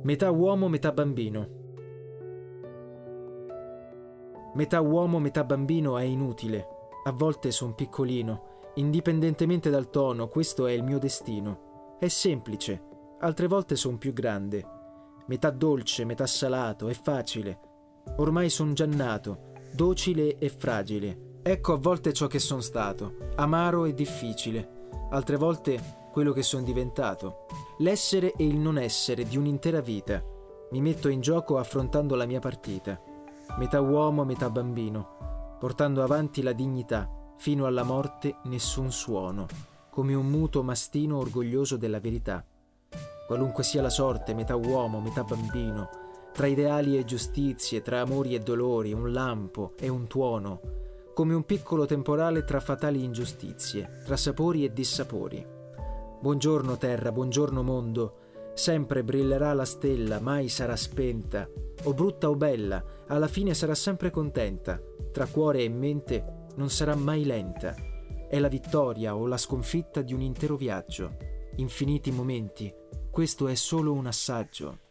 Metà uomo, metà bambino. Metà uomo, metà bambino è inutile. A volte son piccolino. Indipendentemente dal tono, questo è il mio destino. È semplice. Altre volte son più grande. Metà dolce, metà salato, è facile. Ormai son già nato, docile e fragile. Ecco a volte ciò che son stato, amaro e difficile. Altre volte quello che son diventato. L'essere e il non essere di un'intera vita. Mi metto in gioco affrontando la mia partita. Metà uomo, metà bambino, portando avanti la dignità, fino alla morte nessun suono, come un muto mastino orgoglioso della verità. Qualunque sia la sorte, metà uomo, metà bambino, tra ideali e giustizie, tra amori e dolori, un lampo e un tuono, come un piccolo temporale tra fatali ingiustizie, tra sapori e dissapori. Buongiorno terra, buongiorno mondo, sempre brillerà la stella, mai sarà spenta, o brutta o bella, alla fine sarà sempre contenta, tra cuore e mente non sarà mai lenta. È la vittoria o la sconfitta di un intero viaggio, infiniti momenti, questo è solo un assaggio.